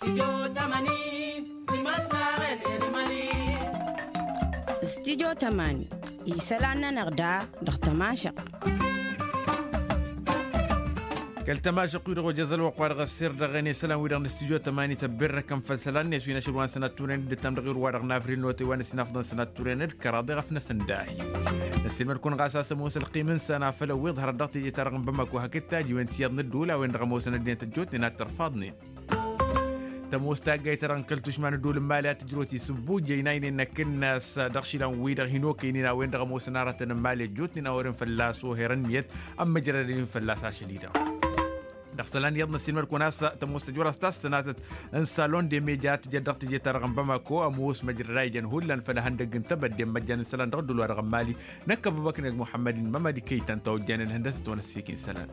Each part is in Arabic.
استديو تماني يسلعنا نغدا دختماشق كالتماشق ويرغو جزل وقوار غسير دغني سلام ويرغن استديو تماني تبرر كم فلسلان نسوينا شروان سنة تورين دتام دغير وارغ نافرين نوتي وانسي نافضن سنة تورين كراضي غفنا سنداهي نسيل مركون غاسا سموس القيمن سنة فلو ويظهر الضغط يجي ترغن بمكو هكتا جوانتياد ندولا وين رغمو سنة دين تجوت نات ترفاضني تموستا جاي ترى انقلتوش ما ندول مالات جروتي سبو جيناين انك الناس دخشيلا ويدا هينوكي نينا وين رغمو سنارة مالي جوت نينا ورن فلاس وهيرنيت اما جرالين فلاس عشليدا دخسلان يضنا سينمر كوناس تموستا جورا ستاس سناتت ان سالون دي ميجات جدقت جي ترغم بماكو اموس مجرراي جن هولان فلهندق انتبت دي مجان سلان ردو ورغم مالي نكب بكر محمد ممدي كيتان توجان الهندسة ونسيكين سلان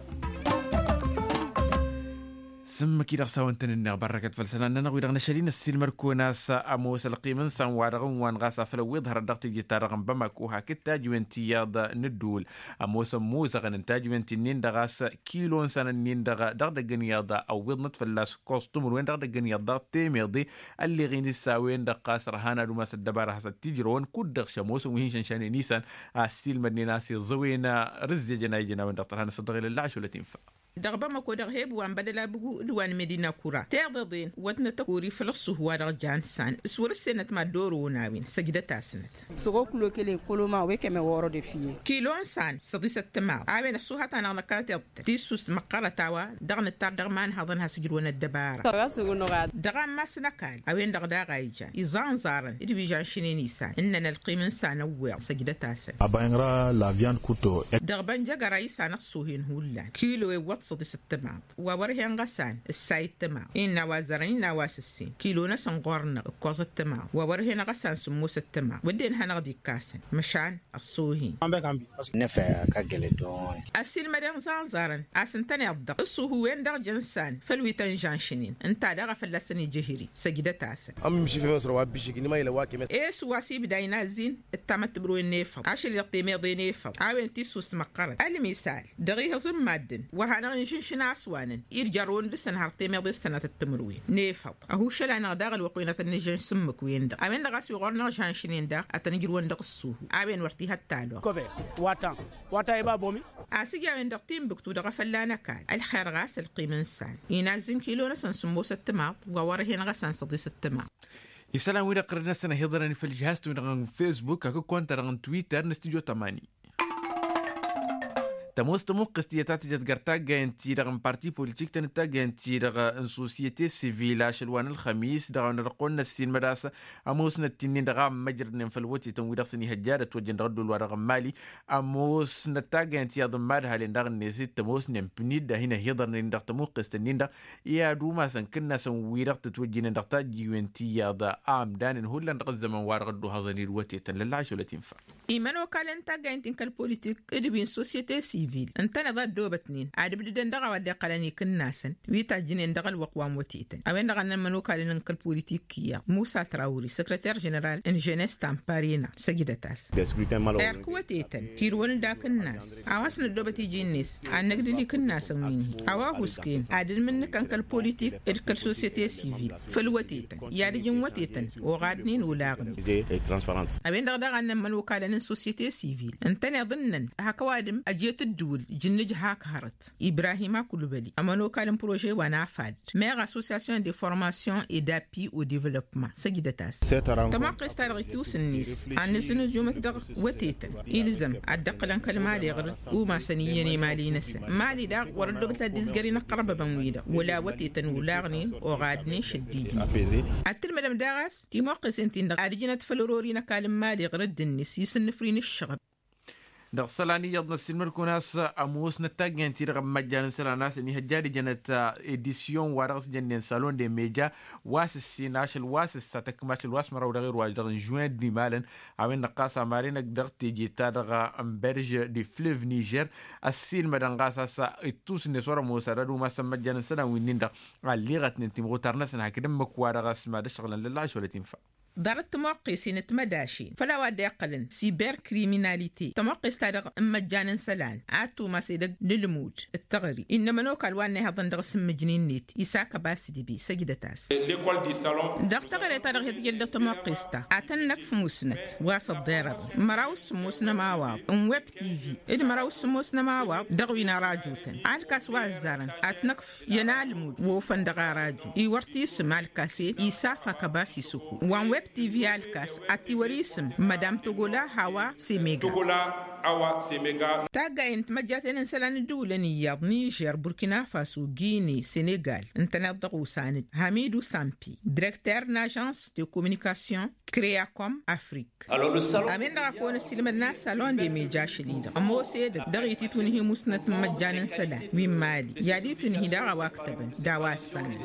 سم كي رخصا وانتن بركة فلسلان نغوي رغنا شالين السيلمر كوناس اموس القيمن سان وارغن وان غاسا فلو يظهر الضغط جيتار رغم بماكو هاكتا جوانتياد ندول اموس موزا غننتا جوانتي نين دغاس كيلون سان نين دغا دغدغن يادا او وضنت فلاس كوستومر وين دغدغن يادا تيميدي اللي غيني ساوين دقاس رهانا دوما سدبار حسد تجرون كودغ شموس وهين شنشان نيسان السيل مديناسي زوينا رز جنايجنا وين دغتر هنا صدغ للعش ولا تنفع دغبا ما كو دغهب وان بدلا بغو دوان مدينه كورا تيغدين وتنا تكوري فلسو هو رجان سان سور السنه ما دورو ناوين سجدتا سنت سوغو كلو كلي كولوما ويكما وورو دي في كيلون سان صديس التمام عامل سوها انا نكات تيسوس مقره تاوا دغن تار دغمان هضنها سجرون الدبار دغ ما سنكال اوين دغدا غايجا يزان زارن يدي جان شيني سان اننا القيمن سان وير سجدتا سن ابانغرا لا فيان كوتو دغبن جا رايس انا سوهين هولا كيلو صديس التمام وورهن غسان الساي التمام إن وازرين نواس السين كيلونا سنقرن القوز التمام وورهن غسان سموس التمام ودين هنغدي كاسن مشان الصوهين نفع كجلدون السين مريم زانزارن أسنتني الضغط الصوه وين دغ جنسان فالويتن جانشنين انت دغ فلسني جهري سجدة تاسن أم مش في مصر وابيشك نما يلواكي مس إيه سواسي بداينا زين التمت برو النيفر عشر يقطيمي ضي نيفر عاوين تيسوس مقرد المثال دغيها زم مادن ورهنا نشن عسوانن يرجعون لسن هرتي ميضي السنة التمروي نيفض أهو شلعنا داغل وقينة النجن سمك وين دا عمين دغاسي وغرنا جانشنين دا أتنجرون دغ السوه عمين ورتيها التالو كوفي واتا يبا بومي أسيجي عمين دغتين بكتو دغ فلانا كال الخير غاس القيمن سان ينازم كيلونا سن سموس التماط وورهين غسان صديس التماط يسلام وين قررنا سنة هيضرني في الجهاز وين فيسبوك أكو كونت رغن تويتر نستيجو تماني تموستمو قستياتات جد قرطاق انتي رغم بارتي بوليتيك تنتاق انتي رغم سوسيتي سيفيلا شلوان الخميس دغم نرقونا السين مراسة اموسنا التنين رغم مجرن فالوتي تنوي رغسني هجارة توجن ردو الورغم مالي اموسنا تاق انتي اضمادها لندغن نسيت تموسنا مبنيد هنا هيضر نندغ تمو قستنين دا يا دوما سنكنا سنوي رغت توجن ندغتا جيوانتي ياضا دانن هولا نغزم وارغدو هظني الوتي تنللعش ولا تنفع إيمان وكالن تاق انتين كالبوليتيك ادبين سوسيتي سيفيل انتنا ضد دوبتنين عاد بدن دغا ودي قلني كناسن ويتا جنين دغ الوقوام وتيتن اوين دغ نمنو كالن كالبوليتيكيا موسى تراوري سكرتير جنرال ان جينيس تامبارينا سجدتاس اركوتيتن تيرون داك الناس اواسن دوبتي جينيس ان نقدي كناس مني اوا حسكين عاد من كان كالبوليتيك اركل سوسيتي سيفيل فلوتيتن يا دجن وتيتن وغادنين ولاغني اوين دغ نمنو كالن سوسيتي سيفيل انتنا ظنن هكوادم اجيت الدول جنج هاك هارت إبراهيم كولوبالي أمانو كالم بروجي وانا فاد مير أسوسياسيون دي فورماسيون إي دابي أو ديفلوبمون سجدتاس تما قستار غيتوس النيس عن نسنو جومك دغ وتيتن إلزم أدقلن كالمالي غر وما سنيني مالي نس مالي داغ وردو بتا ديزغري نقرب بمويدا ولا وتيتن ولاغني وغادني شديجي أتل مدام داغاس تيمو قسنتين دغ أرجينا تفلورورينا كالم مالي غرد النس يسنفرين الشغب دغ سلاني يضنا السلمر كوناس اموس نتاج انتي رغم مجان سلاناس اني هجاري جنت اديسيون وارغس جنن سالون دي ميجا واس السيناش الواس ستكماش الواس مرا ودغير واجدر جوين دي مالن اوين نقاسا مارينا دغتي جيتا دغ امبرج دي فليف نيجر السين مدان غاسا اتوس نسورا موسادو ما سمجان سلان وينين دغ اللي غت نتي مغترناس هكذا مكوارغس ما دشغلن لله ولا تنفع دارت تموقي سنة مداشي فلا وادي قلن سيبر كريميناليتي تموقي ستارغ مجانا سلان عاتو ما سيدق للموج التغري إنما نوكا الواني هذا ندرس مجنين نيت يساك باسي دي بي سجدة تاس داق تغري تارغ يتجد تموقي ستا عتنك في موسنت واسط ضرر مراوس موسنا ماواب ويب تي في إذ مراوس موسنا ماواب دغوينا راجوتن عالكاس وازارن عتنكف ينال مود ووفن دغا راجو يورتي اسم عالكاسي يسافا كباسي سوكو وان ويب تي في عالكاس عتي وريسم مدام توغولا هوا سيميغا تاغا انت مجاتين انسلان الدولة نياض نيجر بوركينا فاسو غيني سينيغال انتنادغو ساند حميدو سامبي ديريكتور ناجانس دو كومونيكاسيون كرياكوم افريك امين دا كون السيلمنا سالون دي ميجا شليدا امو سيد دغيتي تونهي مسنت مجانن سلا وي مالي يادي تونهي دا واكتبن دا واسان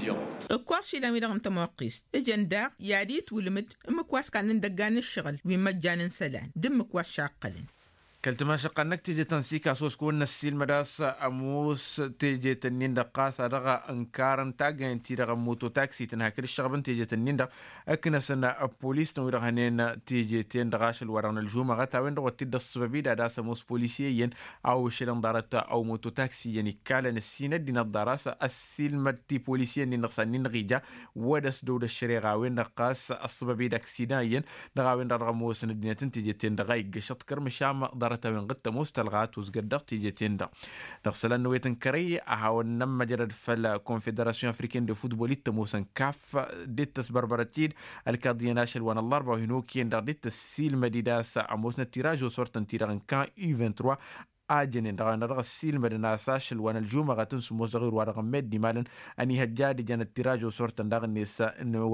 كواشي لا ميدا انت موقيس اجندا يادي تولمد مكواس كان دغان الشغل وي مجانن سلا دم كواس شاقلن كلتما شقنك تيجي تنسيك أسوس كون السيل مداس أموس تيجي تنين دقاس أرغا أنكارن تاجين تيرغا موتو تاكسي تنهاكر الشغبن تيجي تنين دق أكنا سنة بوليس نويرغانين تيجي تين دغاش الوران الجومة غتاوين دغو تيدا السببي داس أموس بوليسيين أو شلن دارتا أو موتو تاكسي يعني كالن السينة دين الدراسة السيل مدتي بوليسيين نغسانين غيجا ودس دود الشريغاوين دقاس السببي داكسيناين دغاوين درغا موسن الدينتين تيجي تين دغايق شطكر مشام تاوين قد مستلغات وزقدق تيجي تيندا دغسلان نويتن كري أهاو النم جرد فالكونفدراسيون أفريكين دو فوتبولي تموسن كاف ديتس بربرتيد الكادية ناشل وان الله ربا هنوكين در ديتس سيل مديداس عموسنا تيراجو صورتن تيراغن كان U23 آجنين دغان رغا السيل مدينا ساشل وان الجومة غاتن سمو صغير وارغم مدي مالن أني هجادي جان التيراجو صورتن دغن نيسا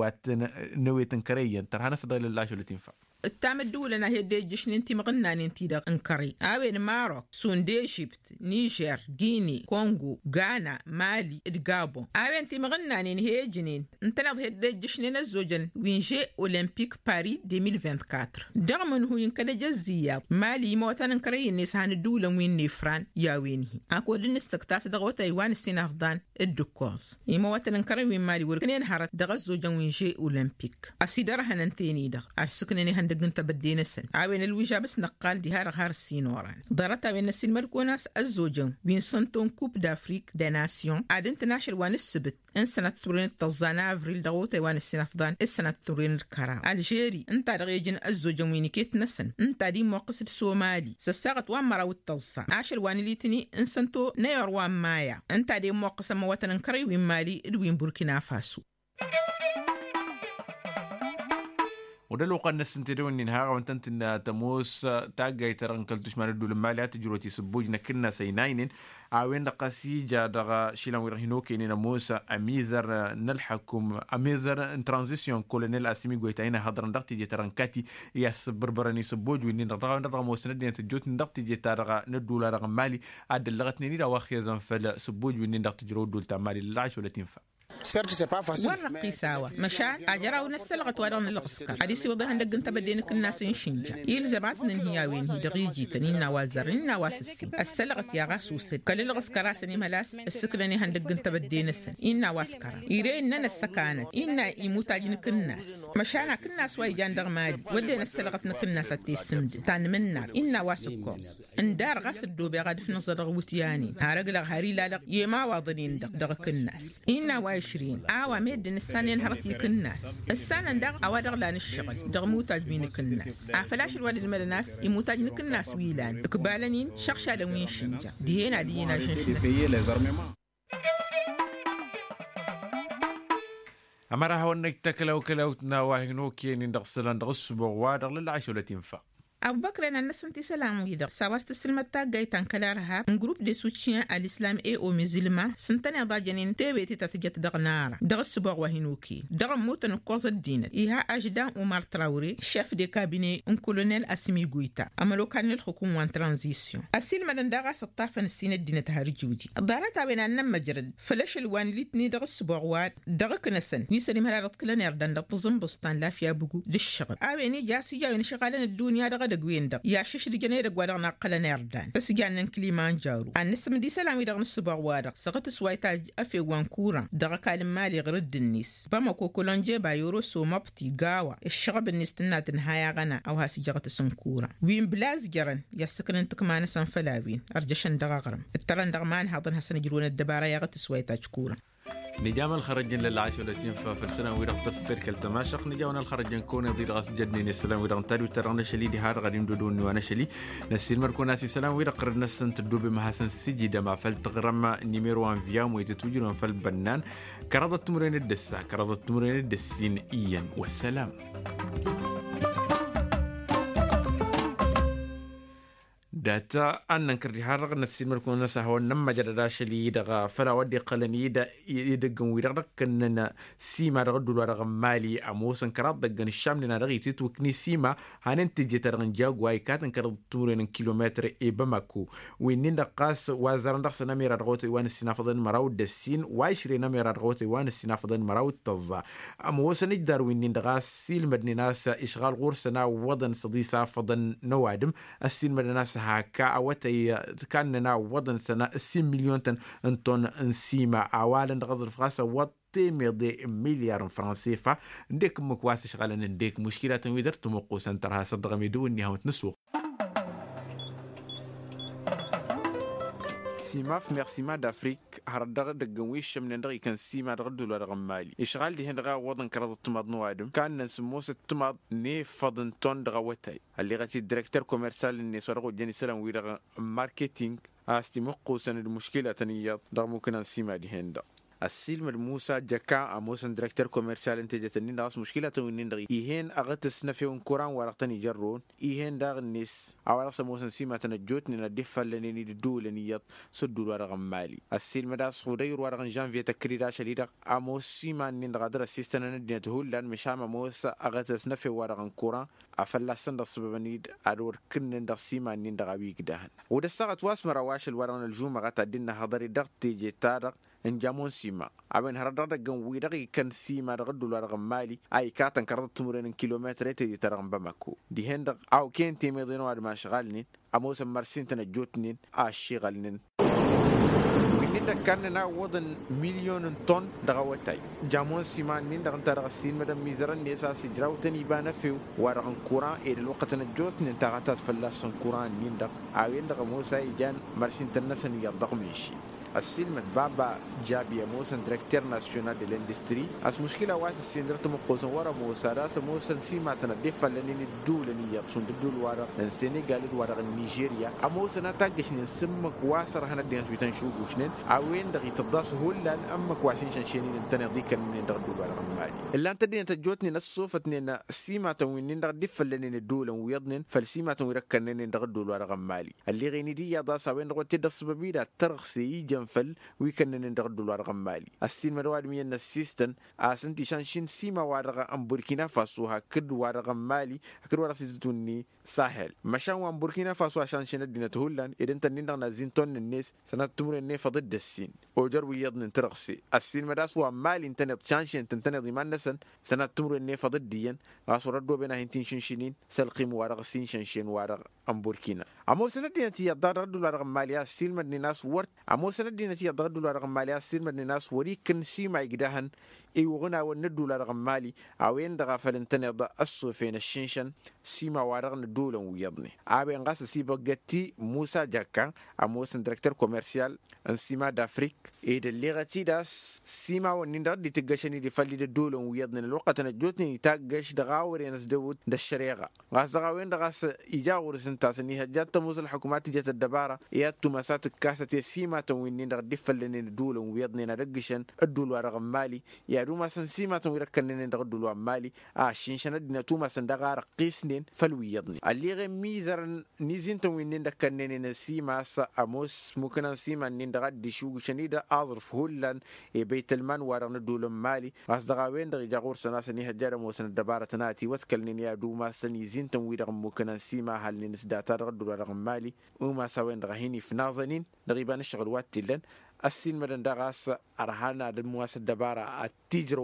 نويتن كريين ترهانا صدق لله شو اللي تنفع التامد دولنا هي دي جشن انتي مغنى انتي دا انكري اوين ماروك سوندي شيبت نيجر غيني كونغو غانا مالي ادغابو اوين انتي مغنى ان هي جنين انتنا هي دي جشن الزوجن وينجي اولمبيك باري 2024 دغمن هو ينكد جزية مالي موتان انكري النسان الدولة وين نفران يا وينه اكو دين السكتاس دغو تايوان السنافدان الدكوز يموتان انكري وين مالي وركنين هارت دغ الزوجن وينجي اولمبيك اسيدرها ننتيني دغ السكنيني دقن تبدينا سن عاوين الوجا بس نقال دي هار السينوران ضرطا بين السين مركوناس الزوجون بين سنتون كوب دافريك دا ناسيون عاد انتناشر وان السبت ان سنة تورين التزانا افريل دغوتا وان السين افضان السنة تورين الكرا الجيري انت رغيجن الزوجون وينيكيت نسن انت دي موقصة الصومالي سساغت وان مراو التزا عاشر وان ليتني ان سنتو نيور وان مايا انت دي موقصة مواتن انكري وين مالي ادوين بوركينا فاسو ودلو قن السنتيرون نهار وانتنت ان تموس تاجي ترى انكلتش مال الدول المالية تجروتي سبوجنا كنا سيناين عاوين دقاسي جا دغا شيلان ويرهنوكي نينا موسى اميزر نلحكم اميزر ترانزيشن كولونيل اسمي غويتاينا هضرن دقتي جي ترانكاتي ياس بربراني سبوج وين دغا موسى ندين تجوت دقتي جي تارغا ندولا رقم مالي عاد لغتني دا واخيزن فل سبوج وين دقتي جرو دول تمالي العش ولا تنفع ورقي ساوى مشان أجراو نسلغت وران الغسكر حديثي وضح عندك انت بدينك الناس ينشنجا يلزمات ننهياوين دقيجي تنين نوازرين نواسسين السلغت يا غاسوسد كل الغسكرا سني ملاس السكرني عندك انت بدين السن إن نواسكرا يرين ننا السكانت إن يموتاجنك الناس مشانك الناس ويجان دغمالي ودينا السلغت نك الناس التيسمد تان منا إن واسكو ان دار غاسد دوبي غاد في نظر غوتياني هارغلا هاري لا يما واضنين دغك الناس إن وايش آوا ميدن السنين هرتي كالناس السنة ندغ أو دغ لان الشغل دغ موتاج بينك الناس عفلاش الوالد المدناس يموتاج نك الناس ويلان اقبالنين شخشا دوين شنجا دينا شنشنس أمرا هو أنك تكلو كلوتنا واهنوكي ندغ سلان دغ السبوغ وادغ للعش ولا تنفع أبو بكر أنا نسنتي سلام ويدا سواست السلمة جايتان كلارها un groupe de soutien à l'islam et aux musulmans سنتني ضاجنين تبيتي تثجت دغنارا دغ السبوع وهنوكي دغ موتن قوز الدين إيها أجدان عمر تراوري شيف دي كابيني un colonel أسمي غويتا أملو كان الحكومة وان ترانزيسيون السلمة دغ سطافن السين الدين تهرجودي ضارتها بين أن مجرد فلاش الوان ليتني دغ السبوع واد دغ كنسن ويسلي مرارة كلنا يردن دغ تزنبستان لا فيها بقو دي الشغل أبيني جاسي جاوين شغالين الدنيا دغ دقوين يا شش دجني دقوارنا قلنا يردان بس جانن كليمان جارو النسم دي سلامي دغن السبع وارق سقط سوايتا أفي وانكورا دغ كالم مالي غرد النيس بما كوكولون جيبا يورو سوما بتي غاوا الشغب النستنا تنهايا غنا أو هاسي جغت سنكورا وين بلاز جرن يسكن انتقمان سنفلاوين أرجشن دغ غرم الترن دغمان هاضن هسن يجرون الدبارة يغت سوايتا شكورا نجام الخرجين للعاش ولا تنفى في السنة ويرق تفكر كالتماشق نجاونا الخرجين كون يضير غاس جدني السلام ويرق تاري وترغنا شلي دي هار غادي ندودون وانا شلي نسيل مركون ناسي سلام ويرق قرد نسن تدو بمحسن سجد ما فلتغرم نيميرو ان فيام ويتتوجر فل بنان كرض التمرين الدسا كرض التمرين الدسين إيا والسلام. داتا أن نكرر هذا نسيم الكون نسهو نما جردا شلي دغا فلا ودي قلني دا يدغن ويرق كننا سيما رغدو رغ مالي اموسن كراد دغن الشام لنا رغي تتوكني سيما هننتج ترغن جاغواي كاتن كرد تورين كيلومتر اي بماكو وين دقاس وزارن دخس نمير رغوت وان سينافدن مراو دسين وايشري نمير رغوت وان سينافدن مراو تزا اموسن يقدر وين دغاس سيل مدني ناس اشغال غورسنا وضن صديسا فضن نوادم السيل مدني ناس هكا أوتي كاننا وضن سنة 6 مليون طن انسيما أولا غزر فرنسا وطي ميضي مليار فرنسيفا نديك مكواس شغالا نديك مشكلة ويدر تمقو سنترها صدق ميدو انها وتنسوق سيما في ميرسيما دافريك هردغ دقنويش من ندغي كان سيما دغدو لرغم مالي إشغال دي هندغا وضن كرد التماد نوادم كان نسموس التماد ني فضن تون دغا وتاي اللي غاتي الديريكتور كوميرسال اللي سورغو جاني سلام ويدغ ماركتينج استي مقو سن المشكلة تنيات دغ ممكن سيما دي هندا السلم الموسى جكا اموسن ديريكتور كوميرسال انت جتني ناس مشكله وين ندغي يهن اغتس نفيون كوران ورقتني جرون يهن داغ الناس او رقص موسن سيما تنجوتني ندفل لني دولنيات سدوا ورغم مالي السلم داس خدير ورغن جانفي تكريدا شديد اموس سيما ندغدر سيستن ندهول لان مشام موسى اغتس نفي ورغن كوران افلسن دسببنيد ادور كن ندغ سيما ندغبي كدهن ودا ساعه واسمر واش الورغن الجوم غتدنا حضري دغتي جتار انجامون سيما أبين هردار دقن ويدقي كان سيما دغدو لرغم مالي أي كاتن كرد تمرين كيلومتر تدي ترغم بمكو دي هندق أو كين تيمي دينو ما شغالنين أموسا مرسين تنجوتنين شغالنين وينين كاننا وضن مليون طن دغوتاي جامون سيما نين دغن ترغ سين مدام ميزران نيسا سجراو تنيبانا فيو ورغن كوران إيد الوقت نجوتنين تغتات فلاسن كوران نين دغ أوين دغ موسى يجان مرسين تنسن يضغ ميشي السلم بابا جابي موسى ديريكتور ناسيونال دي الاندستري اس مشكله واس سيندرت مقوسن ورا موسى راس موسى سيما تندف لني دولني يقصون دول ورا السنغال ورا نيجيريا اموسى نتاجش نسمك واسر هنا دي بيتن شوغوشنين اوين دغي تضاس هولان امك واسين شنشينين انت ديك من دول ورا مالي الا انت دي تجوتني نصوفتني سيما توين دف لني دول ويضنن فالسيما تويركنن دول ورا مالي اللي غيني دي يا داس وين غوتي دسببيدا ترخسي فل ويكنن ندغدو لارغم مالي السين مرواد مين السيستن اسنتي شانشين سيما وارغ ام بوركينا فاسو هكد وارغم مالي هكد ورا سيزتوني ساحل مشان وام بوركينا فاسو شانشين دينته هولان اذن تنين نازين تون الناس سنه تمر الناس ضد السين اوجر ويضن ترخسي السين مداس ومال انترنت شانشين تنتني ضمان نسن سنه تمر الناس ضد ديان غاس ردو بينا هنتين شنشينين سلقيم وارغ سين شانشين وارغ ام بوركينا امو سنه دينتي يضر ردو لارغم مالي السين مدني ناس ورت امو سنه دينتي يضر ردو لارغم مالي السين مدني ناس وريكن سيما يقدهن اي وغنا وندو لارغم مالي اوين دغا فلنتني ضا السوفين الشنشن سيما وارغ ندولن ويضني ابين غاس سيبو غتي موسى جاكا اموسن ديريكتور كوميرسيال ان سيما دافريك اي دليغتي داس سيما ونندر دي تغشني دي فالي دولن ويضني الوقت نجوتني تاغش دغاوري ناس داود الشريعه غاس دغاوين دغاس ايجاور سنتاسني هجات موسى الحكومات جت الدباره ياتو مسات كاسه سيما توينندر دي فالي دولن ويضني ندغشن الدول ورغ مالي يا دوما سيما تويركنن دغدول مالي شينشن دينا توما سندغا رقيسنين فالويضني اللي غي ميزر نيزين توينين دكنن سيما اموس ممكن سيما ندغا دي شوغ شنيدا اظرف هولان بيت المال ورن دول مالي اصدغا وين دغ جاغور سناسني هجار موسن دباره تناتي وتكلنين يا دوما سنيزين تويدغ ممكن سيما هل نسدا تدغدول رغم مالي وما سوين دغهيني في ناظنين دغيبان الشغل واتلن السين مدن دغاس ارهانا دمواس الدباره التجرون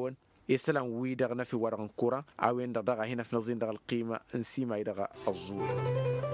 يسلام ويدغ نفي ورغن كورة أو إن دغ هنا في نزين دغ القيمة نسيما يدغ الزور